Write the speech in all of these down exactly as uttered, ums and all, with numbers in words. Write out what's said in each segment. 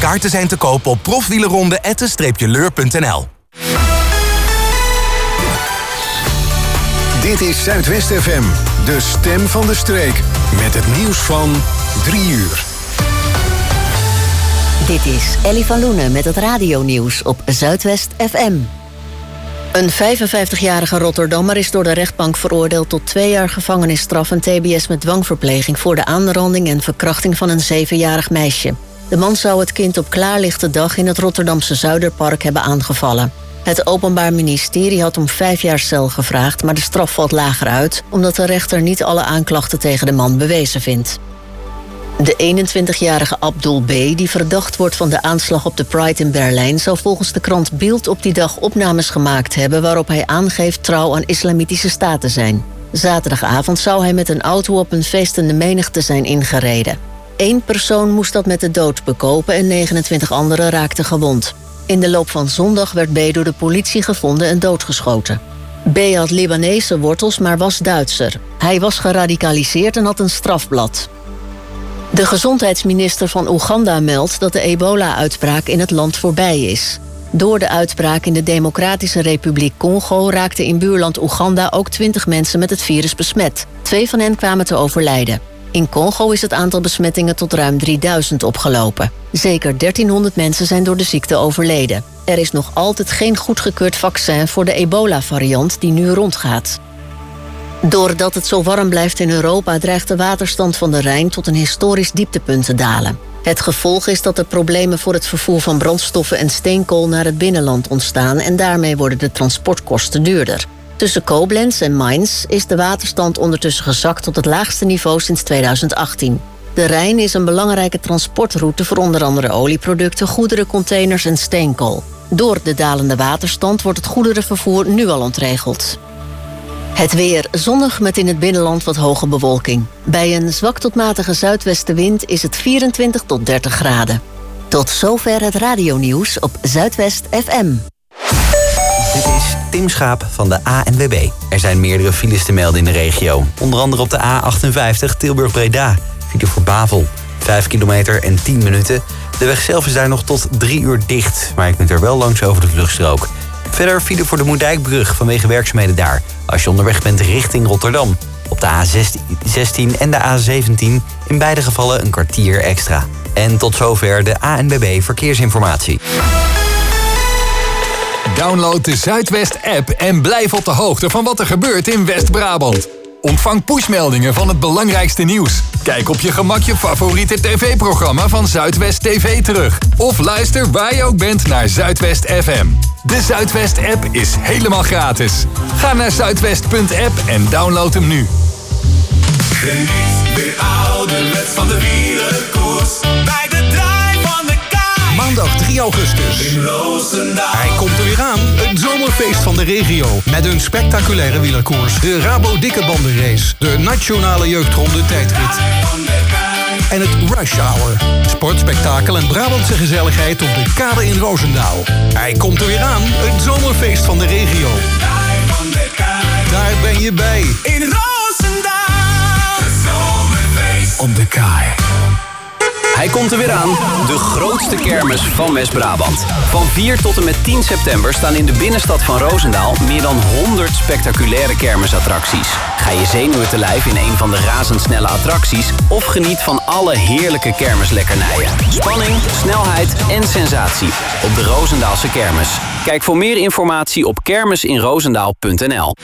Kaarten zijn te kopen op profwielerronde atten leur punt n l. Dit is Zuidwest F M, de stem van de streek. Met het nieuws van drie uur. Dit is Ellie van Loenen met het radionieuws op Zuidwest F M. Een vijfenvijftigjarige Rotterdammer is door de rechtbank veroordeeld tot twee jaar gevangenisstraf en T B S met dwangverpleging voor de aanranding en verkrachting van een zevenjarig meisje. De man zou het kind op klaarlichte dag in het Rotterdamse Zuiderpark hebben aangevallen. Het Openbaar Ministerie had om vijf jaar cel gevraagd, maar de straf valt lager uit, omdat de rechter niet alle aanklachten tegen de man bewezen vindt. De eenentwintigjarige Abdul B., die verdacht wordt van de aanslag op de Pride in Berlijn, zou volgens de krant Bild op die dag opnames gemaakt hebben waarop hij aangeeft trouw aan islamitische staat te zijn. Zaterdagavond zou hij met een auto op een feestende menigte zijn ingereden. Eén persoon moest dat met de dood bekopen en negenentwintig anderen raakten gewond. In de loop van zondag werd B. door de politie gevonden en doodgeschoten. B. had Libanese wortels, maar was Duitser. Hij was geradicaliseerd en had een strafblad. De gezondheidsminister van Oeganda meldt dat de ebola-uitbraak in het land voorbij is. Door de uitbraak in de Democratische Republiek Congo raakten in buurland Oeganda ook twintig mensen met het virus besmet. Twee van hen kwamen te overlijden. In Congo is het aantal besmettingen tot ruim drieduizend opgelopen. Zeker dertienhonderd mensen zijn door de ziekte overleden. Er is nog altijd geen goedgekeurd vaccin voor de ebola-variant die nu rondgaat. Doordat het zo warm blijft in Europa dreigt de waterstand van de Rijn tot een historisch dieptepunt te dalen. Het gevolg is dat er problemen voor het vervoer van brandstoffen en steenkool naar het binnenland ontstaan en daarmee worden de transportkosten duurder. Tussen Koblenz en Mainz is de waterstand ondertussen gezakt tot het laagste niveau sinds tweeduizend achttien. De Rijn is een belangrijke transportroute voor onder andere olieproducten, goederencontainers en steenkool. Door de dalende waterstand wordt het goederenvervoer nu al ontregeld. Het weer zonnig met in het binnenland wat hoge bewolking. Bij een zwak tot matige zuidwestenwind is het vierentwintig tot dertig graden. Tot zover het radionieuws op Zuidwest F M. Dit is Tim Schaap van de A N W B. Er zijn meerdere files te melden in de regio. Onder andere op de A achtenvijftig Tilburg-Breda. File voor Bavel. vijf kilometer en tien minuten. De weg zelf is daar nog tot drie uur dicht. Maar je kunt er wel langs over de vluchtstrook. Verder file voor de Moerdijkbrug vanwege werkzaamheden daar. Als je onderweg bent richting Rotterdam. Op de A zestien en de A zeventien in beide gevallen een kwartier extra. En tot zover de A N W B Verkeersinformatie. Download de Zuidwest-app en blijf op de hoogte van wat er gebeurt in West-Brabant. Ontvang pushmeldingen van het belangrijkste nieuws. Kijk op je gemak je favoriete tv-programma van Zuidwest T V terug. Of luister waar je ook bent naar Zuidwest F M. De Zuidwest-app is helemaal gratis. Ga naar zuidwest punt app en download hem nu. Geniet weer ouderwets van de wielerkoers. Bij de draai van de kaai. Maandag drie augustus. In Roosendaal. Hij komt er weer aan. Het zomerfeest van de regio. Met een spectaculaire wielerkoers. De Rabo Dikke Bandenrace. De Nationale Jeugdronde tijdrit. En het Rush Hour. Sportspektakel en Brabantse gezelligheid op de kade in Roosendaal. Hij komt er weer aan. Het zomerfeest van de regio. Daar ben je bij. In Roosendaal. Het zomerfeest op de kaai. Hij komt er weer aan, de grootste kermis van West-Brabant. Van vier tot en met tien september staan in de binnenstad van Roosendaal meer dan honderd spectaculaire kermisattracties. Ga je zenuwen te lijf in een van de razendsnelle attracties of geniet van alle heerlijke kermislekkernijen. Spanning, snelheid en sensatie op de Roosendaalse kermis. Kijk voor meer informatie op kermisinroosendaal punt n l.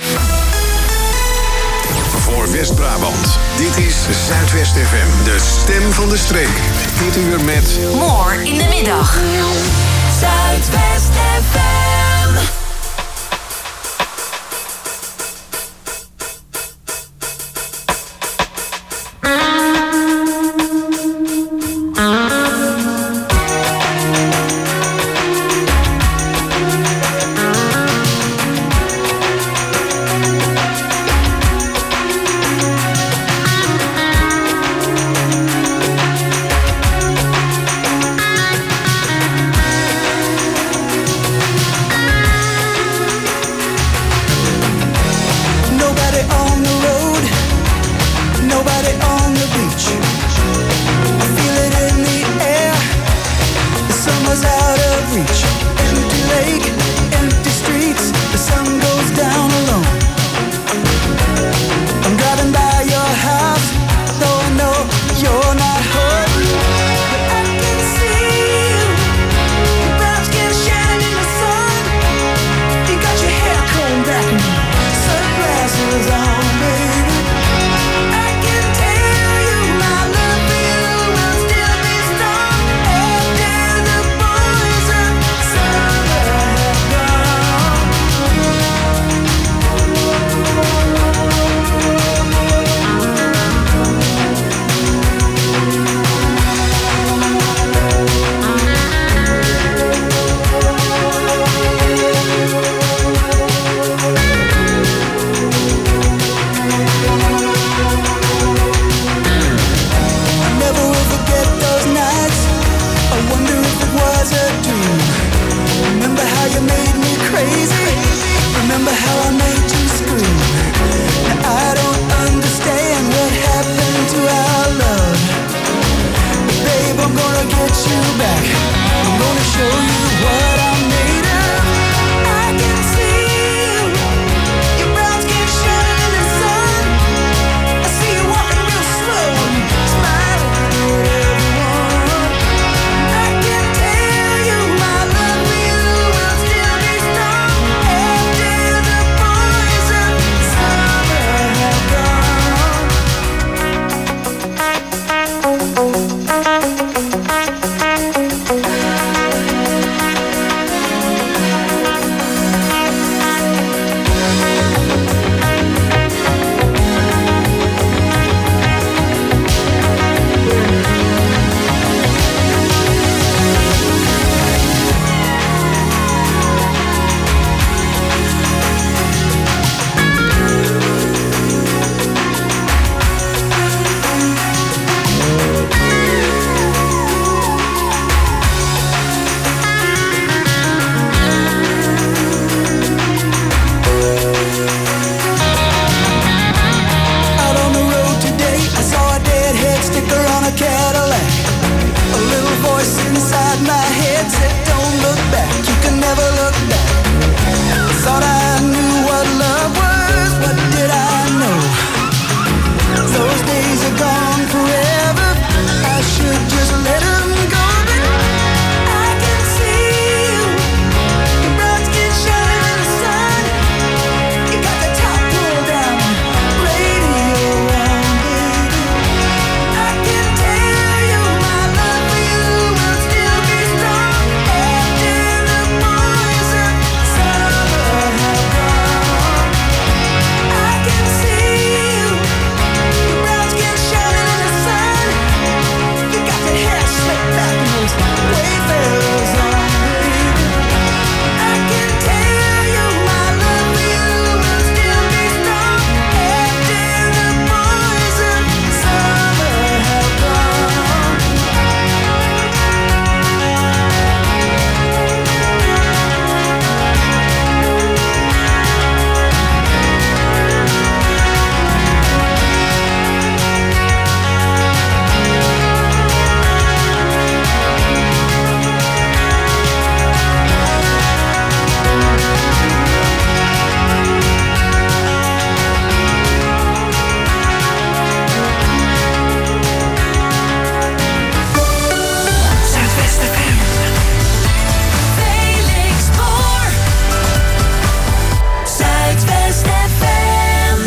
Voor West-Brabant, dit is Zuidwest F M, de stem van de streek. Dit uur met... More in de middag. Zuidwest F M. The summer's out of reach. Empty lake, empty streets. The sun goes down alone. I'm driving by your house, though I know you're not home. But I can see you. Your brown skin shining in the sun. You got your hair combed back and sunglasses on, baby. I can tell you my love for you will still be strong after the boys of summer have gone. I never will forget those nights. I wonder if it was a dream. Remember how you made me crazy. Remember how I made you scream. Now I don't understand what happened to our love. But babe, I'm gonna get you back. I'm gonna show you what I'm made of. I can see you. Your brown skin shining in the sun. I see you walking real slow, smiling at everyone. I can tell you my love for you will still be strong after the boys of summer have gone. Out on the road today, I saw a deadhead sticker on a Cadillac. A little voice inside my head said, don't look back, you can never look back. I thought I knew what love was, what did I know? Those days are gone forever, I should just let them go. But I can see you, your brown skin shining in the sun. You got the top pulled down, radio on, baby. I can tell you my love for you will still be strong after the boys of summer have gone. I can see you, your brown skin shining in the sun. You got your hair slicked back and those wayfarers on, baby. I can tell you my love for you will still be strong after the boys of summer have gone. Zuidwest F M. Felix Boer. Zuidwest F M.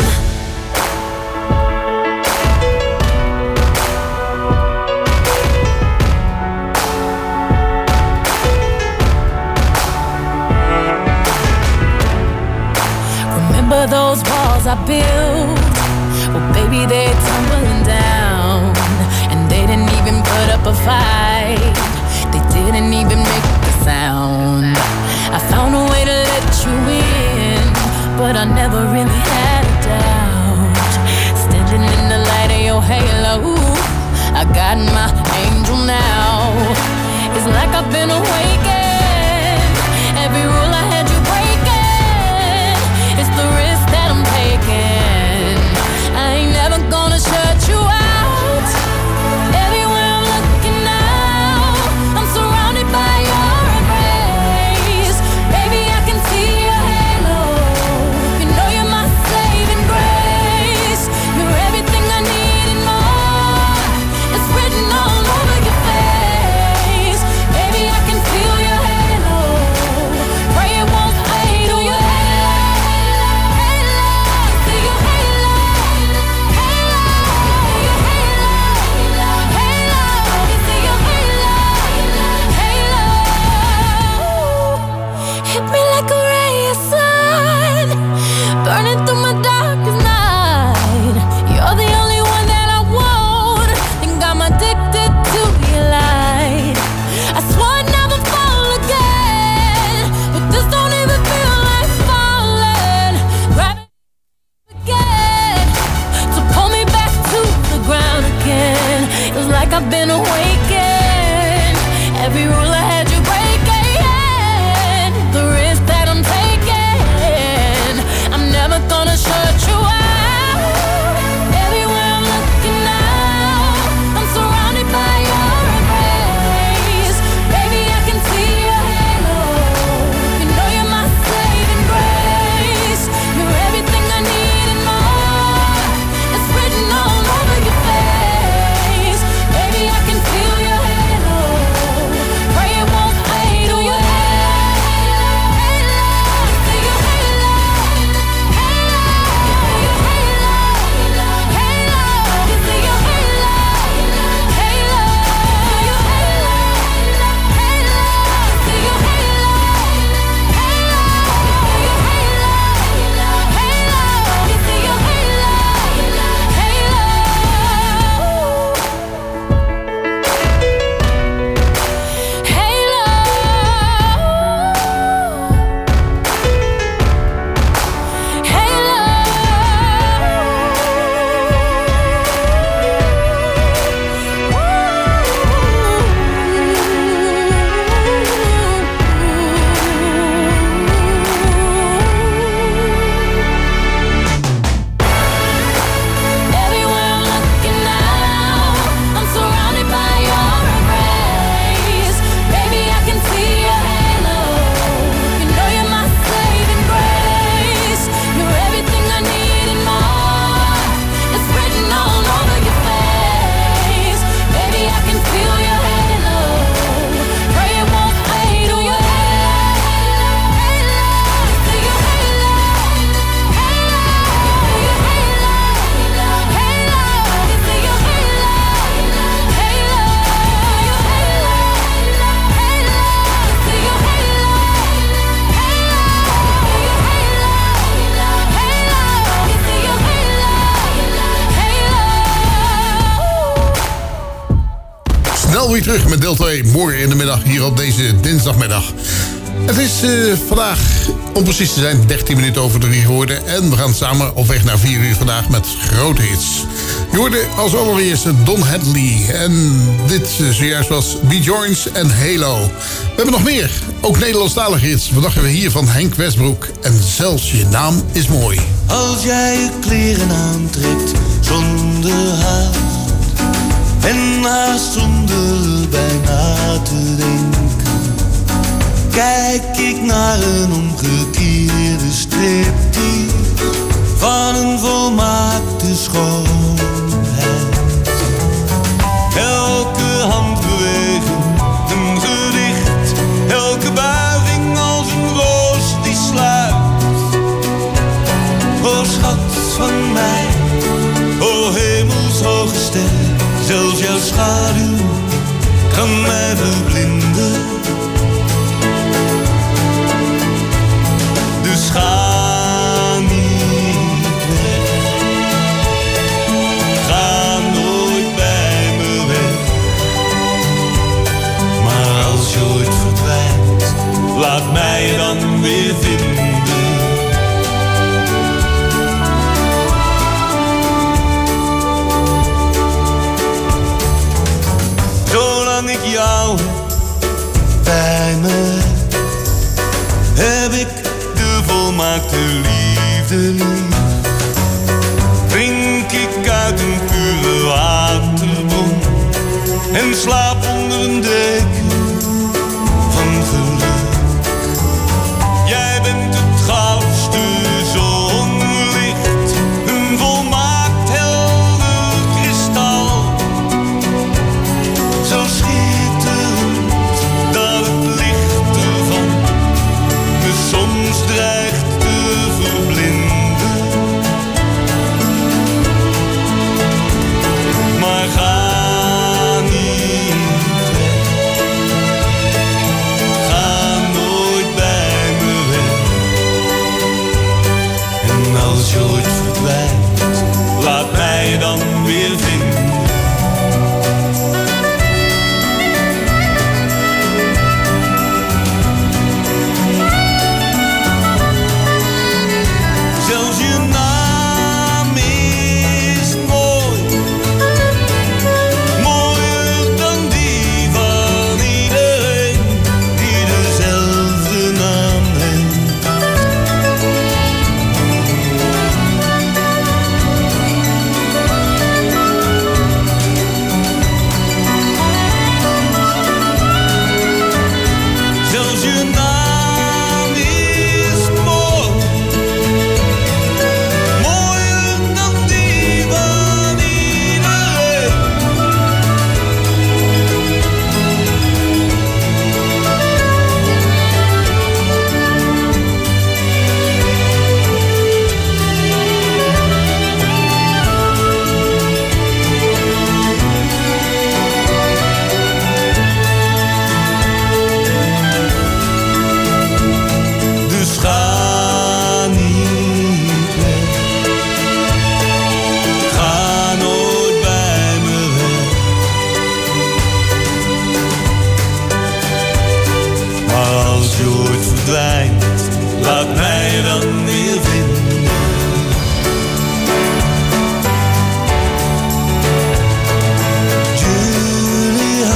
Remember those walls I built? Well, baby, they're tumbling down. And they didn't even put up a fight. They didn't even make a sound. I found a way to let you in, but I never really had a doubt. Standing in the light of your halo, I got my angel now. It's like I've been awakened. Every rule I had you breaking. It's the risk that I'm taking. I ain't never gonna shut you out. Everywhere I'm looking now, I'm surrounded by weer terug met deel twee. Morgen in de middag hier op deze dinsdagmiddag. Het is uh, vandaag, om precies te zijn, dertien minuten over drie geworden. En we gaan samen op weg naar vier uur vandaag met grote hits. Je hoorde als allereerste Don Hadley. En dit uh, zojuist was B-Joints en Halo. We hebben nog meer, ook Nederlandstalige hits. Wat dachten we hier van Henk Westbroek. En zelfs je naam is mooi. Als jij je kleren aantrekt zonder haast en haast zonder bijna te denken, kijk ik naar een omgekeerde striptease van een volmaakte schoonheid. Elke handbeweging een gedicht, elke buiging als een roos die sluit. O schat van mij, o hemelshoge ster, zelfs jouw schaduw kan mij verblinden. Dus ga niet weg, ga nooit bij me weg. Maar als je ooit verdwijnt, laat mij je dan weer vinden. Zolang ik jou bij me heb ik de volmaakte liefde lief. Drink ik uit een pure waterbron en slaap onder een deken van geluk. Jij bent het goudste zonlicht, een volmaakt helder kristal. Zo schitterend dat het licht ervan me soms dreigt te verblinden. Maar ga niet weg, ga nooit bij me weg. En als je ooit verdwijnt, laat mij dan weer vinden. Zelfs je naam is mooi, mooier dan die van iedereen die dezelfde naam heeft. Zelfs je naam is mooi, mooier dan die van iedereen. Dus ga niet weg, ga nooit bij me weg. Maar als je ooit verdwijnt, laat mij je dan weer vinden. Julia,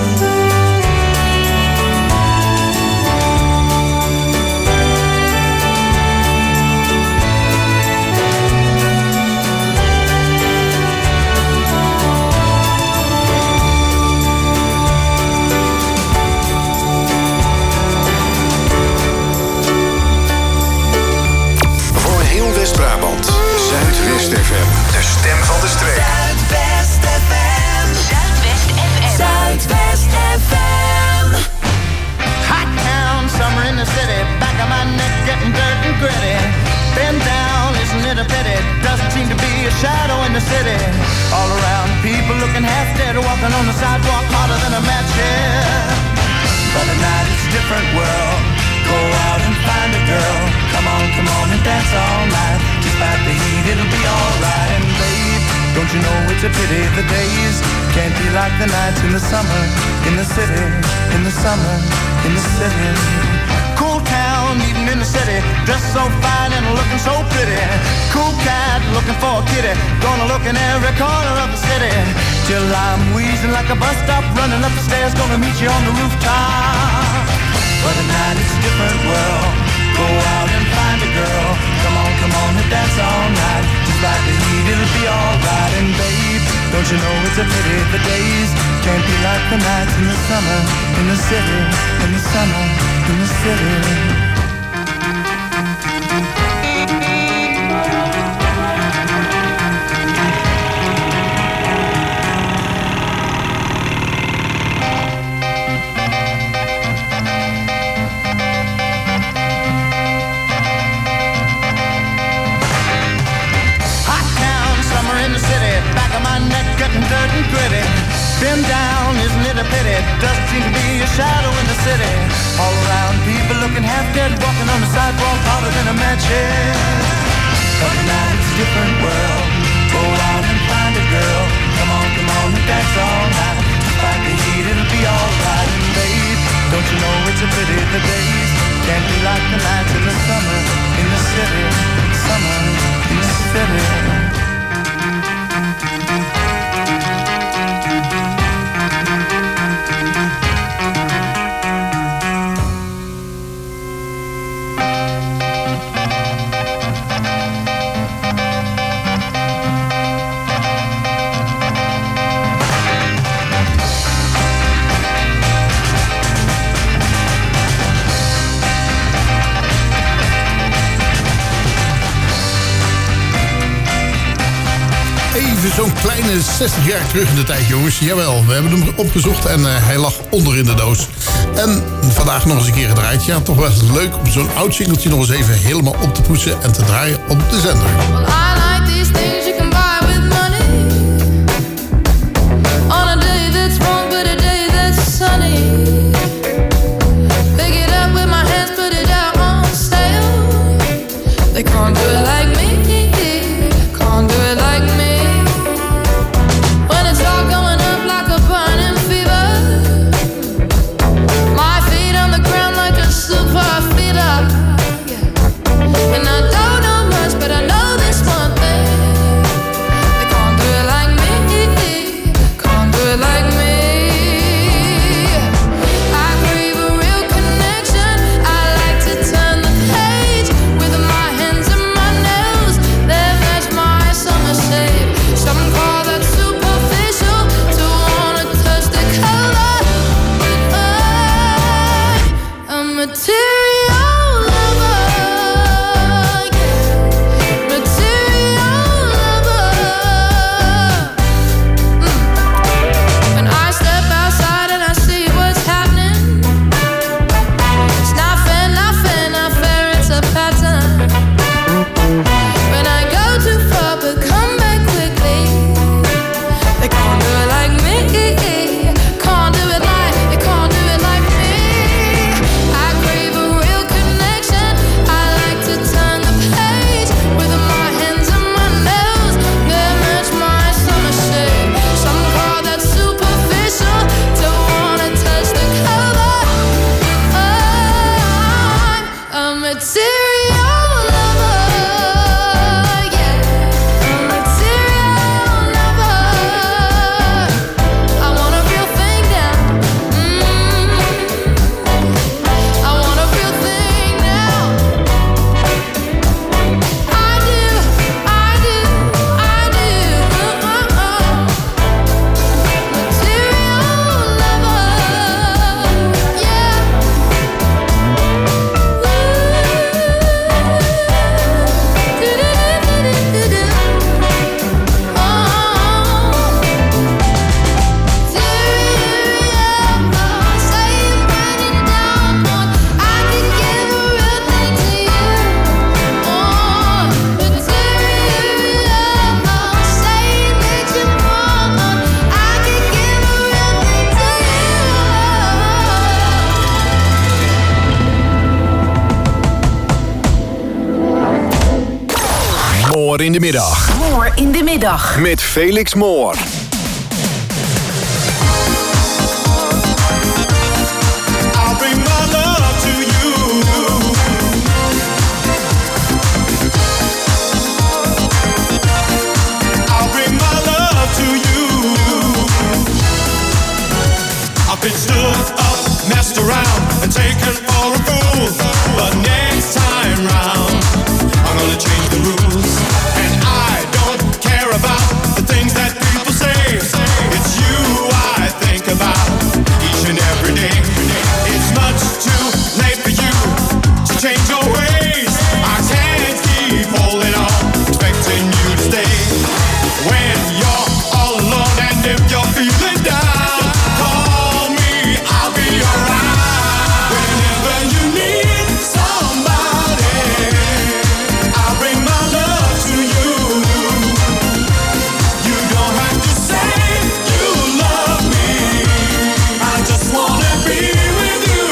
Voor heel West-Brabant, Zuidwest F M, de stem van de streek. Zuidwest F M. Zuidwest F M. Zuidwest F M. Hot town, summer in the city. Back of my neck getting dirt and gritty. Been down, isn't it a pity? Doesn't seem to be a shadow in the city. All around, people looking half dead, walking on the sidewalk harder than a match head. But at night it's a different world. Go out and find a girl. Come on, come on and dance all night. Despite the heat, it'll be alright. And babe, Don't you know it's a pity the days can't be like the nights in the summer, in the city, in the summer, in the city. Cool town, even in the city, dressed so fine and looking so pretty. Cool cat looking for a kitty, gonna look in every corner of the city. Till I'm wheezing like a bus stop, running up the stairs, gonna meet you on the rooftop. But at night it's a different world. Go out and find a girl. Come on, come on and dance all night. Despite the heat, it'll be alright. And babe, don't you know it's a pity the days can't be like the nights in the summer, in the city, in the summer, in the city. Getting dirt and gritty. Been down, isn't it a pity? Doesn't seem to be a shadow in the city. All around, people looking half dead, walking on the sidewalk harder than a match head. But now it's a different world. Go out and find a girl. Come on, come on and dance all night. Despite the heat, it'll be alright. And babe, don't you know it's a pity the days can't be like the nights in the summer, in the city, summer, in the city. Even zo'n kleine zestig jaar terug in de tijd, jongens. Jawel, we hebben hem opgezocht en uh, hij lag onder in de doos. En vandaag nog eens een keer gedraaid. Ja, toch wel leuk om zo'n oud singeltje nog eens even helemaal op te poetsen en te draaien op de zender. Well, I like these things you can buy with money. On a day that's warm, but a day that's sunny. Pick it up with my hands, put it out on sale. They can't do it like me. Can't do it like me. It's all going up like a burning fever. My feet on the ground like a super feeder. And I don't know much, but I know this one Moore in de middag. Moore in de middag. Met Felix Moore. I'll bring my love to you. I'll bring my love to you. I've been stood up, messed around, and taken for a fool. But next time round, I'm gonna change the rules. And I don't care about the things that people say. It's you I think about each and every day. It's much too late for you to change your ways. I can't keep holding on, expecting you to stay. When you're all alone and if you're feeling down, call me, I'll be around. Whenever you need somebody, I'll bring my love to you. You don't have to say you love me, I just wanna be with you.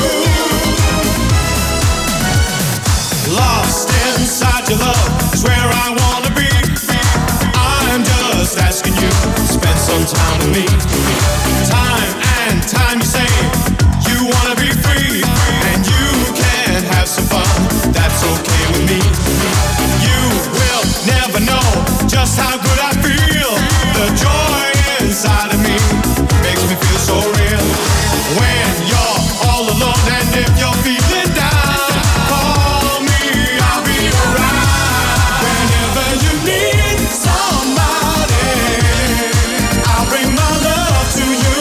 Lost inside your love is where I wanna be. I'm just asking you to spend some time with me. Time and time you say you wanna be free, and you can have some fun, that's okay with me. You will never know just how good I feel. The joy inside of me makes me feel so real. When you're all alone and if you're feeling down, call me, I'll be around. Whenever you need somebody, I'll bring my love to you.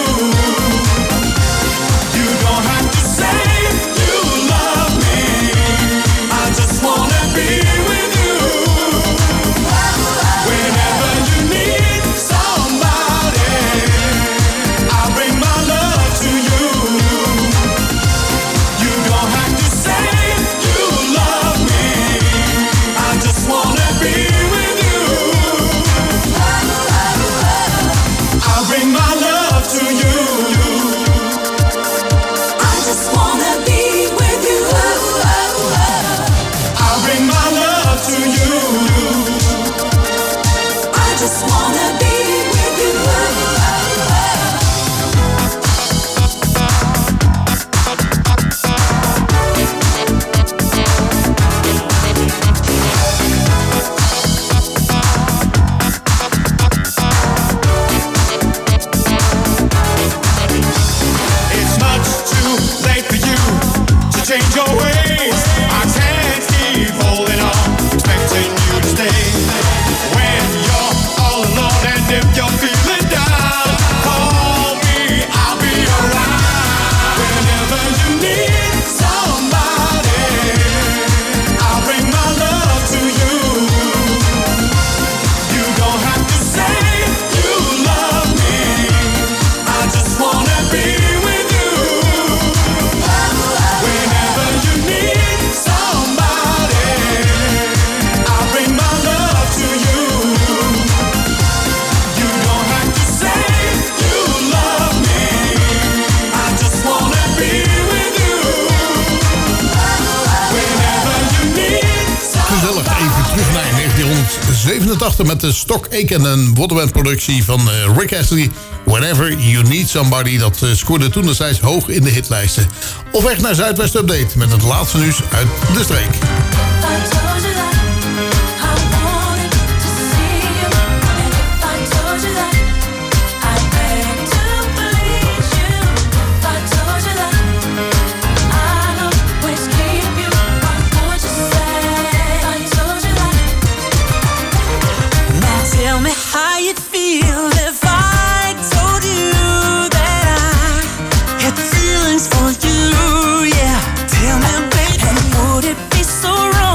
You don't have to say you love me, I just wanna be with you. Whenever you need somebody, I'll bring my love to you. You don't have to say you love me, I just wanna be with you. I'll bring my love to you. I just wanna be with you. I'll bring my love to you. I just wanna be with you. It's much too late for you to change your ways. I can't keep holding on, expecting you to stay. When you're all alone and if you're feeling down, call me, I'll be around. Whenever you need somebody, I'll bring my love to you. You don't have to say you love me, I just wanna be with you. Whenever you need somebody, I'll bring my love to you. You don't have to say you love me, I just wanna be with you. Whenever you need Gezellig, even terug naar negentienhonderdzevenentachtig met de Stock Aitken en Waterband productie van uh, Rick Astley. Whenever You Need Somebody, dat uh, scoorde toen destijds hoog in de hitlijsten. Op weg naar Zuidwest Update met het laatste nieuws uit de streek. Tell me how you'd feel if I told you that I had feelings for you, yeah. Tell me, baby, would it be so wrong?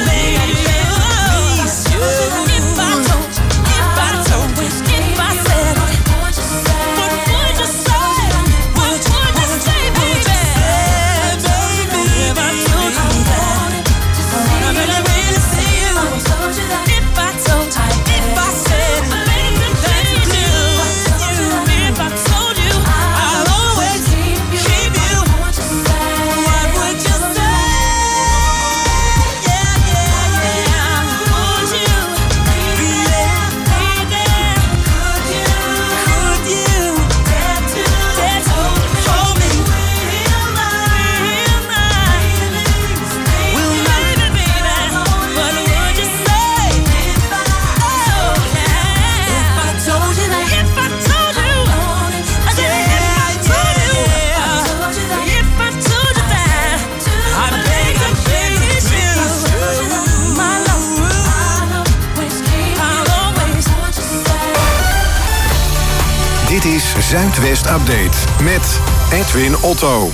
Dit is Zuidwest Update met Edwin Otto.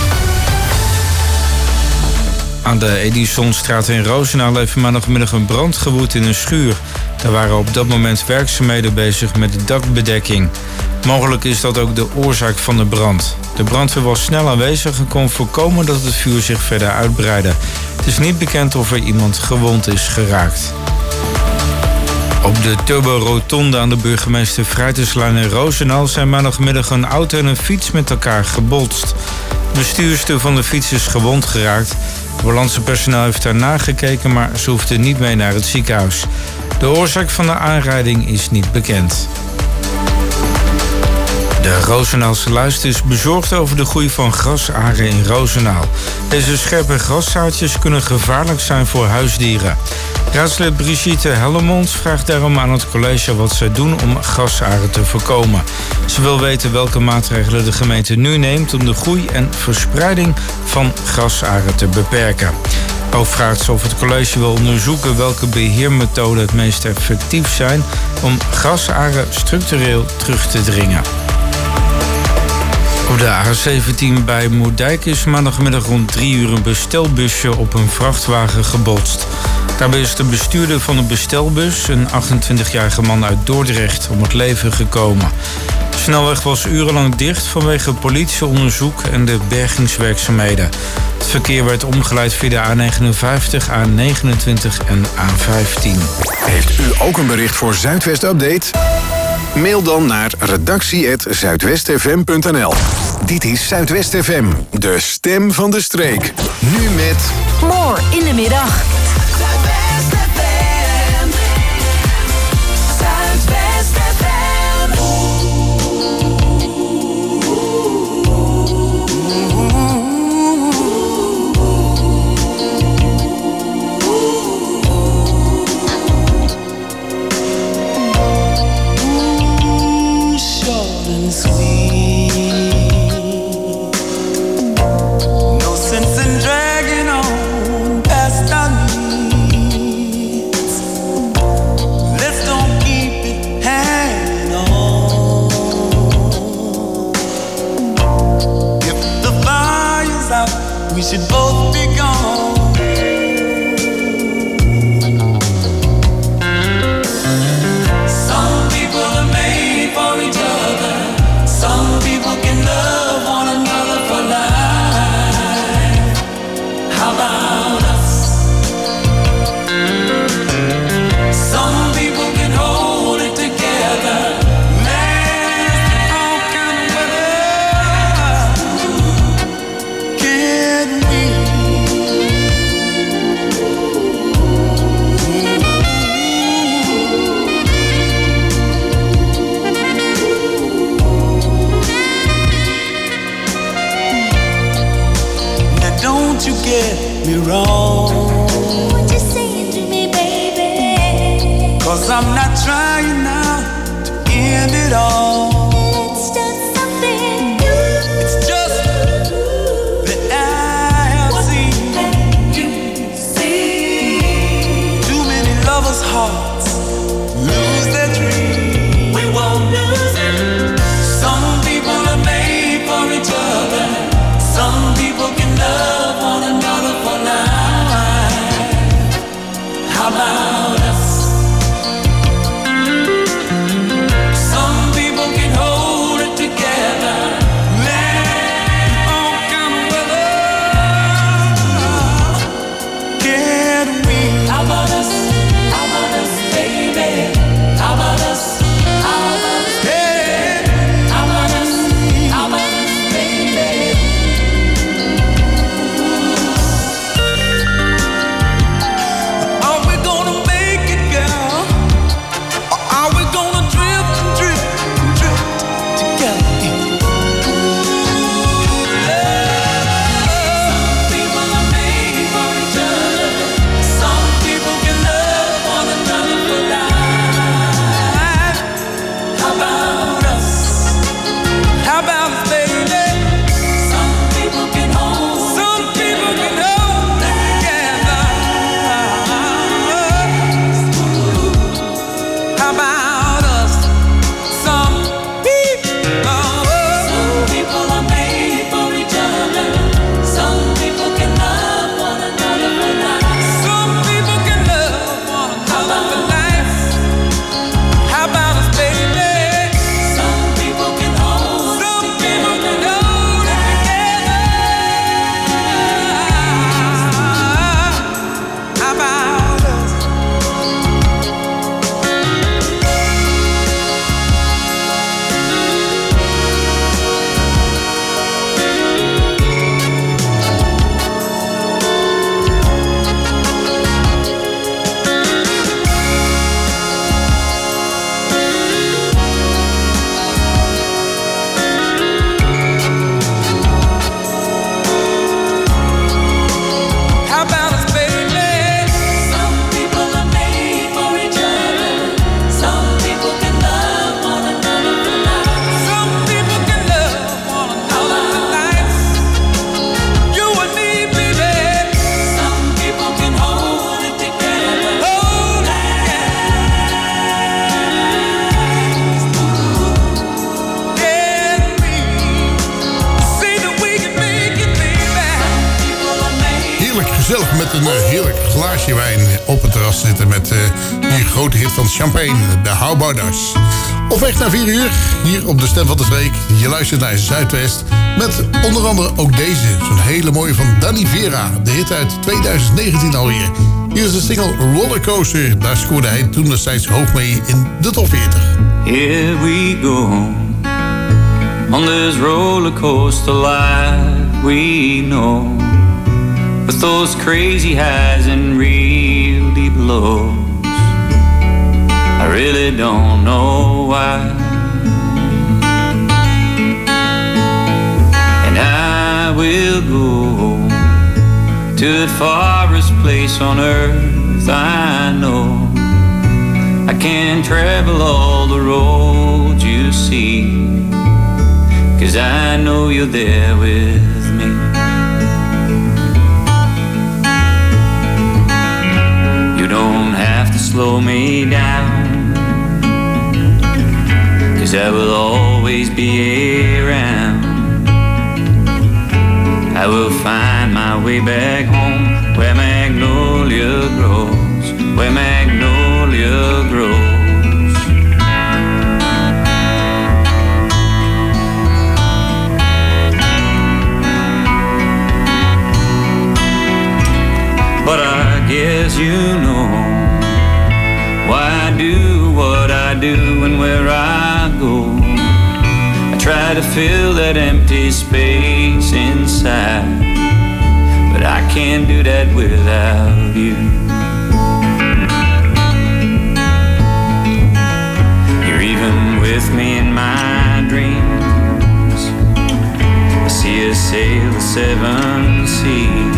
Aan de Edisonstraat in Roosendaal heeft maandagmiddag een brand gewoed in een schuur. Daar waren op dat moment werkzaamheden bezig met de dakbedekking. Mogelijk is dat ook de oorzaak van de brand. De brandweer was snel aanwezig en kon voorkomen dat het vuur zich verder uitbreidde. Het is niet bekend of er iemand gewond is geraakt. Op de Turbo Rotonde aan de Burgemeester Vrijterslaan in Roosendaal zijn maandagmiddag een auto en een fiets met elkaar gebotst. De bestuurster van de fiets is gewond geraakt. Ambulancepersoneel heeft daarna gekeken, maar ze hoefde niet mee naar het ziekenhuis. De oorzaak van de aanrijding is niet bekend. De Roosendaalse luister is bezorgd over de groei van grasaren in Roosendaal. Deze scherpe graszaadjes kunnen gevaarlijk zijn voor huisdieren. Raadslid Brigitte Hellemond vraagt daarom aan het college wat zij doen om grasaren te voorkomen. Ze wil weten welke maatregelen de gemeente nu neemt om de groei en verspreiding van grasaren te beperken. Ook vraagt ze of het college wil onderzoeken welke beheermethoden het meest effectief zijn om grasaren structureel terug te dringen. Op de A zeventien bij Moerdijk is maandagmiddag rond drie uur een bestelbusje op een vrachtwagen gebotst. Daarbij is de bestuurder van de bestelbus, een achtentwintigjarige man uit Dordrecht, om het leven gekomen. De snelweg was urenlang dicht vanwege politieonderzoek en de bergingswerkzaamheden. Het verkeer werd omgeleid via de A negenenvijftig, A negenentwintig en A vijftien. Heeft u ook een bericht voor Zuidwest Update? Mail dan naar redactie apenstaartje zuidwestfm punt n l. Dit is Zuidwest F M, de stem van de streek. Nu met... More in de middag. Zuidwest F M. Zuidwest F M. Short and sweet. No sense in dragging on past our needs. Let's don't keep it hanging on. If the fire's out, we should both be gone. Some people are made for each other. Some people can love one another for life. How about us? Some people can hold it together. Last all kind of weather. Can we? Now don't you get me wrong. What you saying to me, baby? Cause I'm not trying now to end it all. It's just something new. It's just that I have seen too many lovers' hearts lose their dreams. We won't lose it. Some people are made for each other. Some people can love one another for life. How about us? Some people can hold it together. Let all kind of weather. Can we? How about us? How about us, baby? How about us? How about us, baby? How about us? How about us, baby? Are we gonna make it, girl? Or are we gonna drift and drift and drift together? Some people are made for each other. Some people can love one another for life. How about us? How about us, baby? Some people can hold. Some people can hold together. How about us? Some people. Some people are made for each other. Some people can love one another for life. Some people can love one another for life. How about us, baby? Some people can hold. Some people can hold it together. How about us? How about us, baby? Some people are made for each other. Some people can love one another for life. Some people can love one another for life. You and me, baby. Some people can hold it together. Hold it together. Can we see that we can make it, baby? Some people are made. Heerlijk gezellig met een eh, heerlijk glaasje wijn op het terras zitten met eh, die grote hit van Champagne, de How About Us. Op weg naar vier uur, hier op de Stem van de Streek. Je luistert naar Zuidwest met onder andere ook deze, zo'n hele mooie van Danny Vera. De hit uit twintig negentien alweer. Hier is de single Rollercoaster. Daar scoorde hij toen destijds hoog mee in de top veertig. Here we go on this roller coaster life we know, with those crazy highs and real deep lows. I really don't know why, and I will go to the farthest place on earth I know. I can travel all the roads you see, 'cause I know you're there with me. You don't have to slow me down, 'cause I will always be around. I will find my way back home, where magnolia grows, where magnolia grows. But I guess you know why I do what I do and where I go. I try to fill that empty space inside, but I can't do that without you. You're even with me in my dreams. I see us sail the seven seas.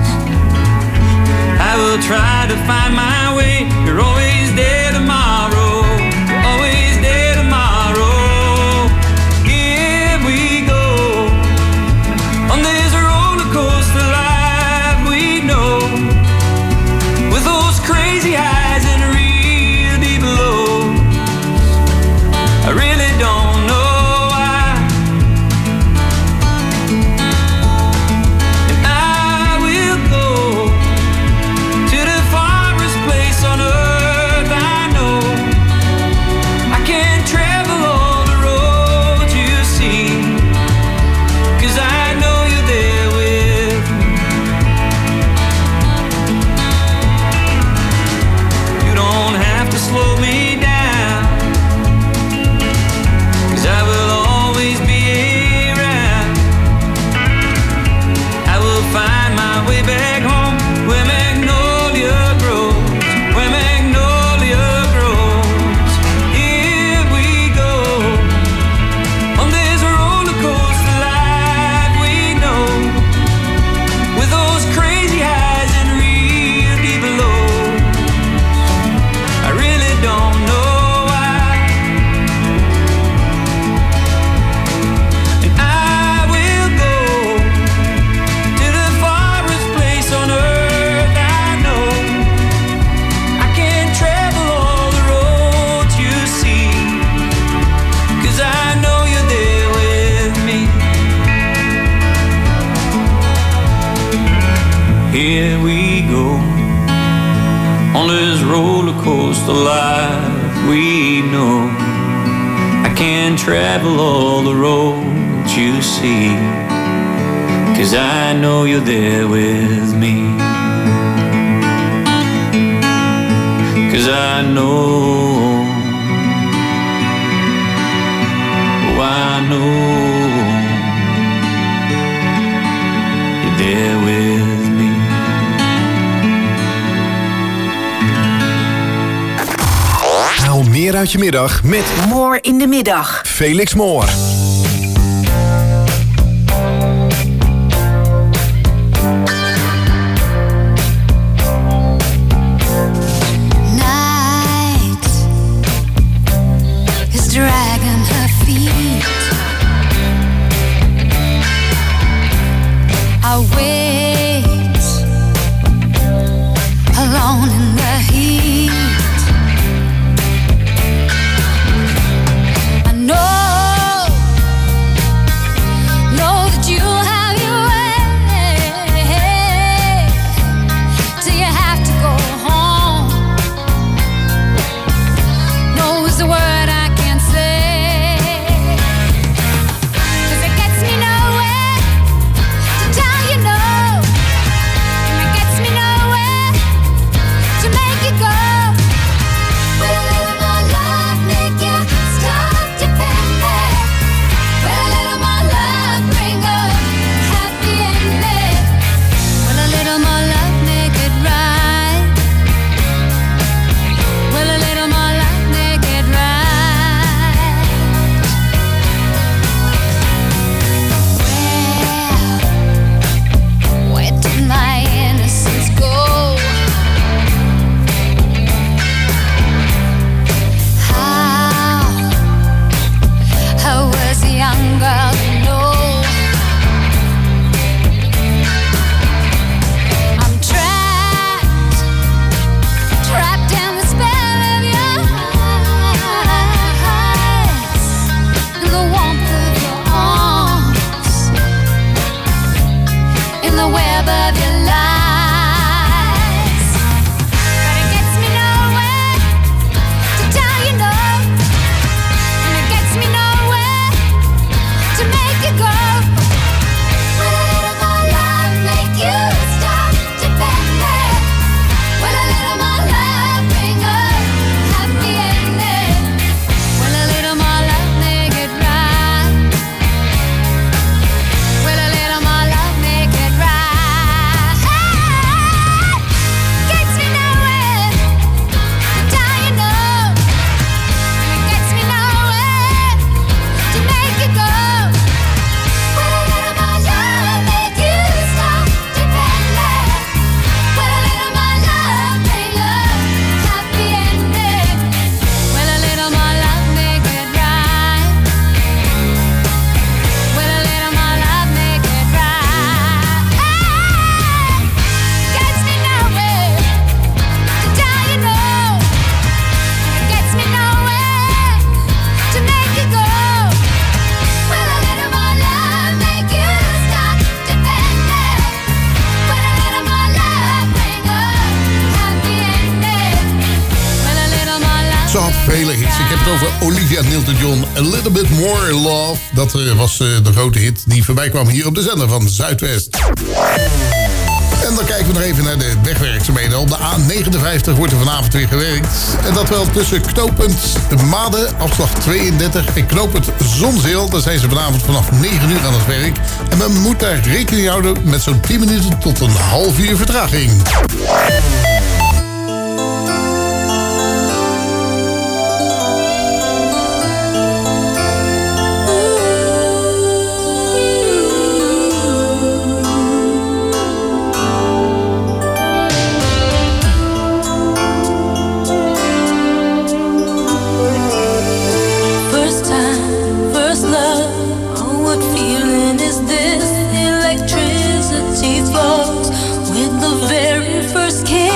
I will try to find my way. You're always there tomorrow. You're always there tomorrow. Here we go on this roller coaster life we know, with those crazy highs and real deep lows. I really don't know why, and I will go to the farthest place on this roller coaster life we know. I can't travel all the roads you see, 'cause I know you're there with me. 'Cause I know, oh I know you're there with me. Haal meer uit je middag met Moore in de middag. Felix Moore. Dragging her feet, I wait alone in the heat. I know, know that you have your way till you have to go home. No is the word I Vele hits. Ik heb het over Olivia Newton-John. A Little Bit More Love. Dat uh, was uh, de grote hit die voorbij kwam hier op de zender van Zuidwest. En dan kijken we nog even naar de wegwerkzaamheden. Op de A negenenvijftig wordt er vanavond weer gewerkt. En dat wel tussen knooppunt Maden, afslag tweeëndertig... en knooppunt Zonzeel. Daar zijn ze vanavond vanaf negen uur aan het werk. En men moet daar rekening houden met zo'n tien minuten tot een half uur vertraging. Electricity flows with the very first kiss.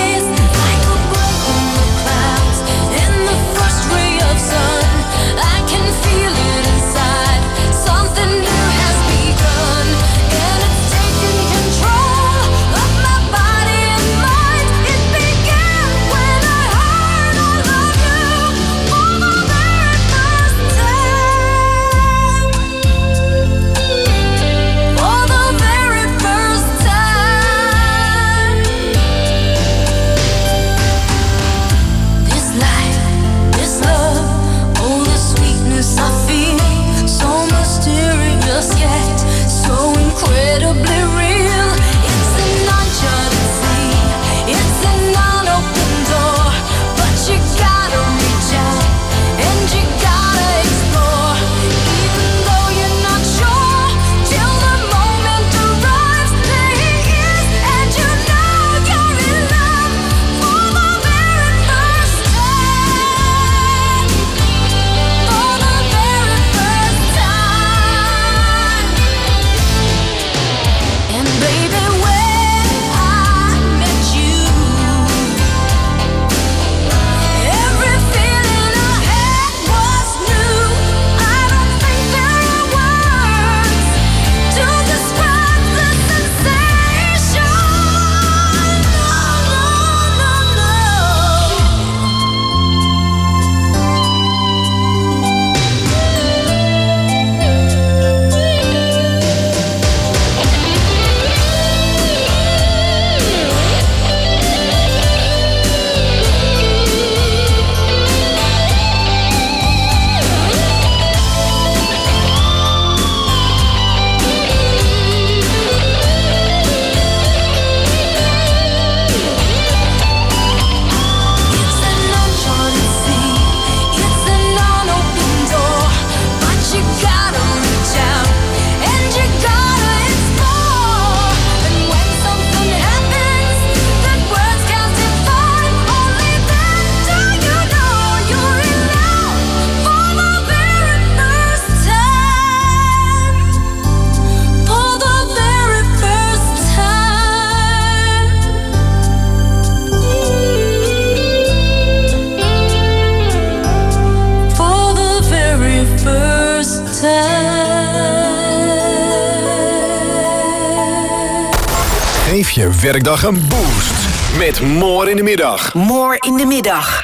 Geef je werkdag een boost met More in de Middag. More in de middag.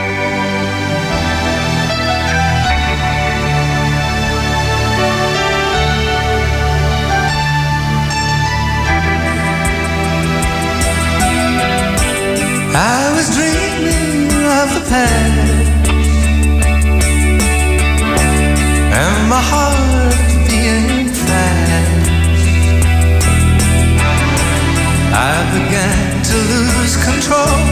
I was dreaming of the past and my heart being fast. I began to lose control.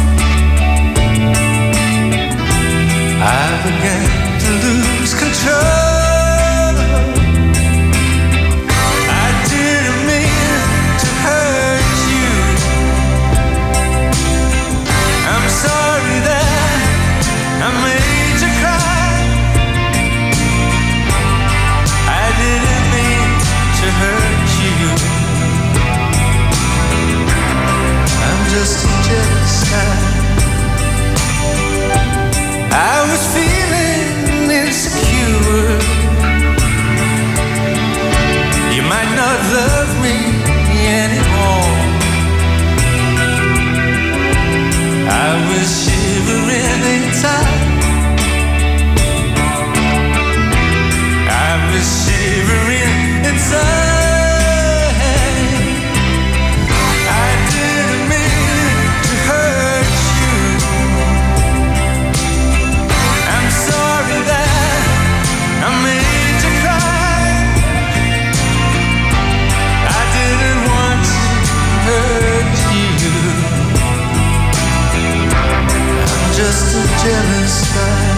I began to lose control. I didn't mean to hurt you. I'm sorry that I made you cry. I didn't mean to hurt you. I'm just a jealous guy. I was feeling insecure. You might not love me anymore. I was shivering inside. I was shivering inside. I didn't mean to hurt you. I'm sorry that I made you cry. I didn't want to hurt you. I'm just a jealous guy.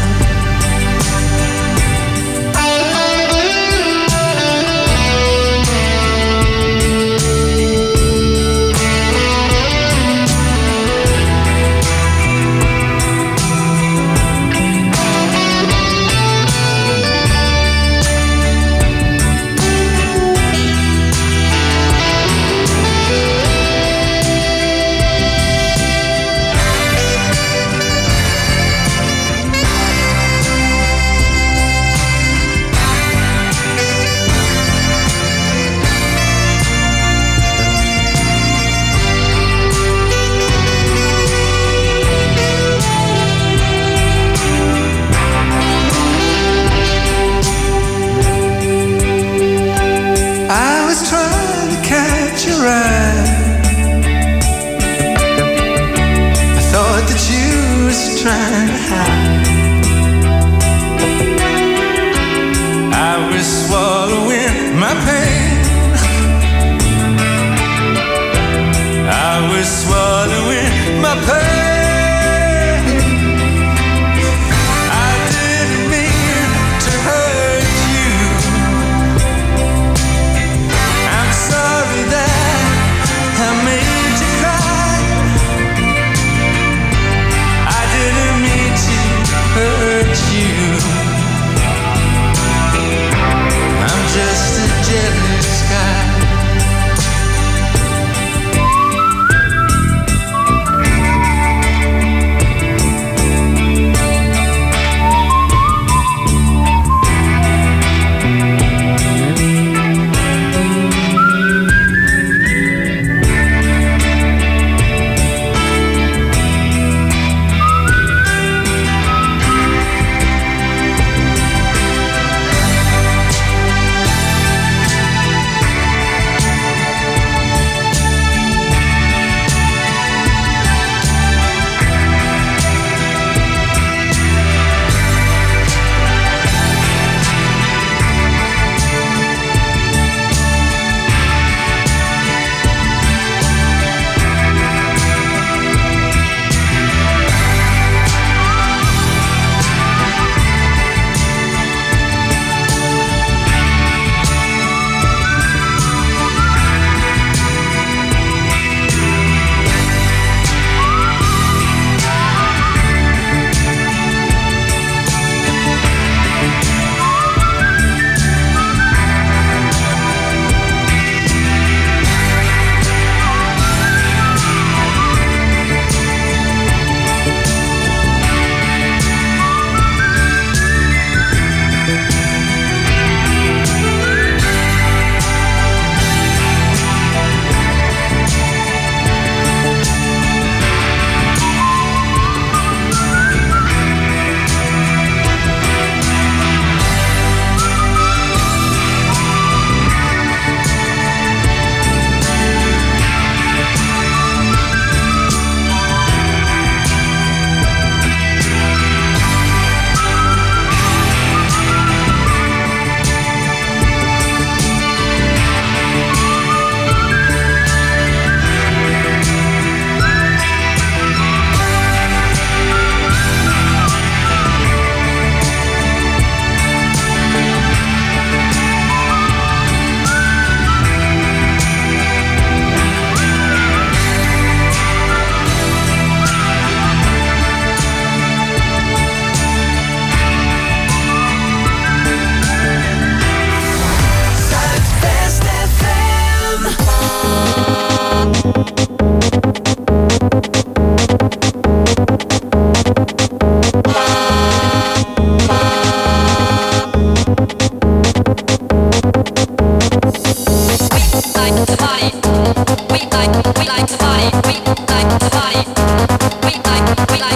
I was trying to catch your eye. I thought that you was trying to hide. I was swallowing my pain. I was swallowing my pain. I didn't mean to hurt you. I'm sorry that I made you cry. I didn't mean to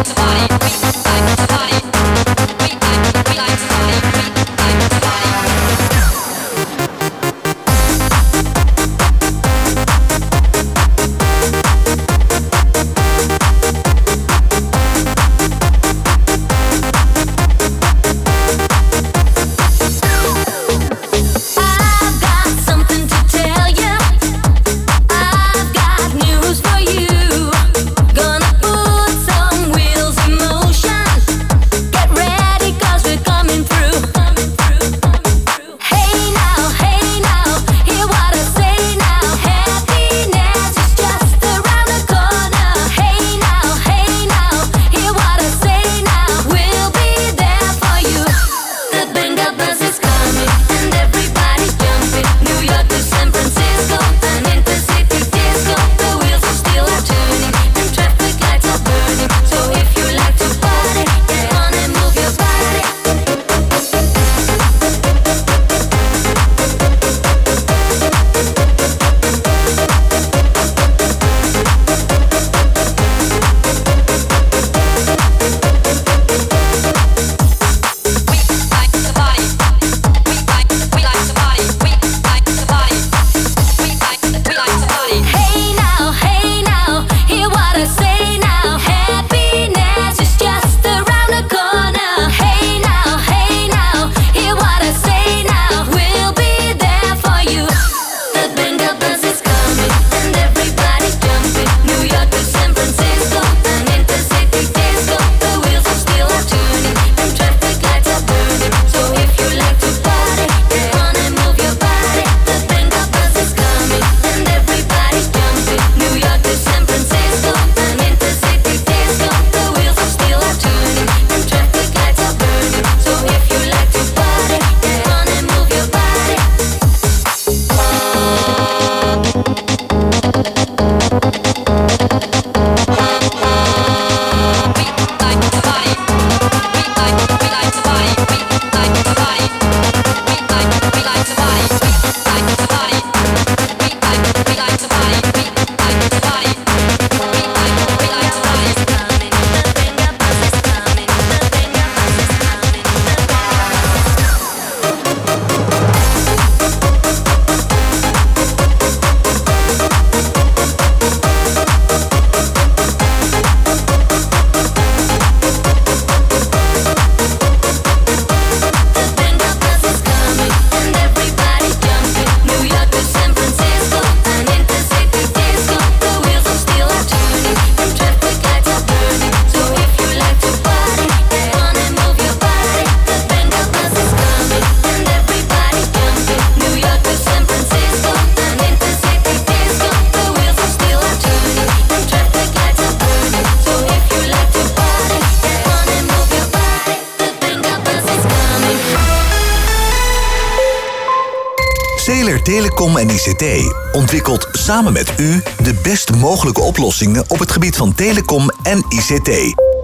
Zeeler Telecom en I C T ontwikkelt samen met u de best mogelijke oplossingen op het gebied van telecom en I C T.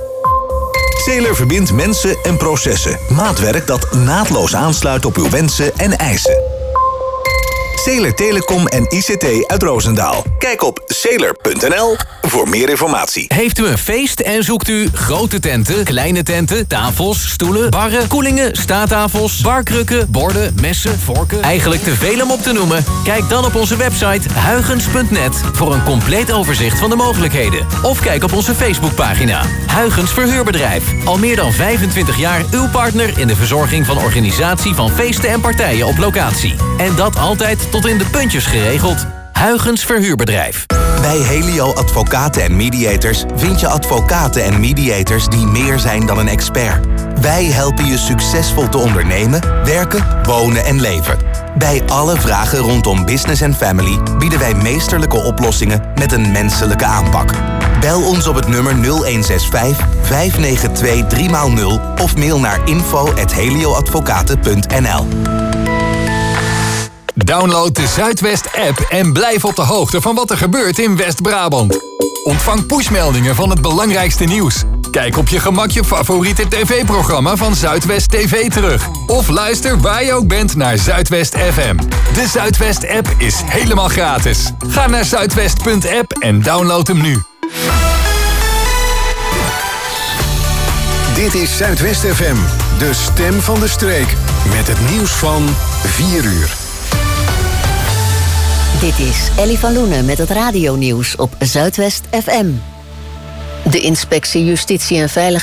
Zeeler verbindt mensen en processen. Maatwerk dat naadloos aansluit op uw wensen en eisen. Zeeler Telecom en I C T uit Roosendaal. Kijk op zeeler punt n l voor meer informatie. Heeft u een feest en zoekt u grote tenten, kleine tenten, tafels, stoelen, barren, koelingen, staattafels, barkrukken, borden, messen, vorken? Eigenlijk te veel om op te noemen? Kijk dan op onze website huygens punt net voor een compleet overzicht van de mogelijkheden. Of kijk op onze Facebookpagina. Huygens Verhuurbedrijf. Al meer dan vijfentwintig jaar uw partner in de verzorging van organisatie van feesten en partijen op locatie. En dat altijd tot in de puntjes geregeld. Huygens Verhuurbedrijf. Bij Helio Advocaten en Mediators vind je advocaten en mediators die meer zijn dan een expert. Wij helpen je succesvol te ondernemen, werken, wonen en leven. Bij alle vragen rondom business en family bieden wij meesterlijke oplossingen met een menselijke aanpak. Bel ons op het nummer nul een zes vijf, vijf negen twee, drie nul of mail naar info at helioadvocaten punt n l. Download de Zuidwest-app en blijf op de hoogte van wat er gebeurt in West-Brabant. Ontvang pushmeldingen van het belangrijkste nieuws. Kijk op je gemak je favoriete tv-programma van Zuidwest T V terug. Of luister waar je ook bent naar Zuidwest F M. De Zuidwest-app is helemaal gratis. Ga naar zuidwest punt app en download hem nu. Dit is Zuidwest F M, de stem van de streek. Met het nieuws van vier uur. Dit is Ellie van Loenen met het radionieuws op Zuidwest F M. De Inspectie Justitie en Veiligheid